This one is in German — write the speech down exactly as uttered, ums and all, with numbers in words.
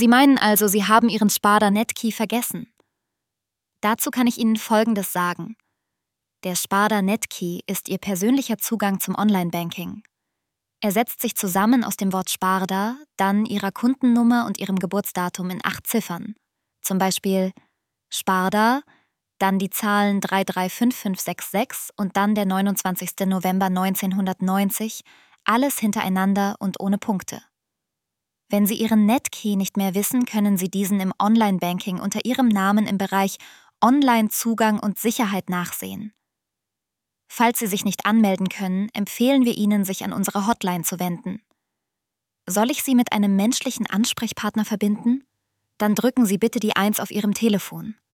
Sie meinen also, Sie haben Ihren Sparda Netkey vergessen? Dazu kann ich Ihnen Folgendes sagen. Der Sparda Netkey ist Ihr persönlicher Zugang zum Online-Banking. Er setzt sich zusammen aus dem Wort Sparda, dann Ihrer Kundennummer und Ihrem Geburtsdatum in acht Ziffern. Zum Beispiel Sparda, dann die Zahlen drei drei fünf fünf sechs sechs und dann der neunundzwanzigster November neunzehnhundertneunzig, alles hintereinander und ohne Punkte. Wenn Sie Ihren Netkey nicht mehr wissen, können Sie diesen im Online-Banking unter Ihrem Namen im Bereich Online-Zugang und Sicherheit nachsehen. Falls Sie sich nicht anmelden können, empfehlen wir Ihnen, sich an unsere Hotline zu wenden. Soll ich Sie mit einem menschlichen Ansprechpartner verbinden? Dann drücken Sie bitte die eins auf Ihrem Telefon.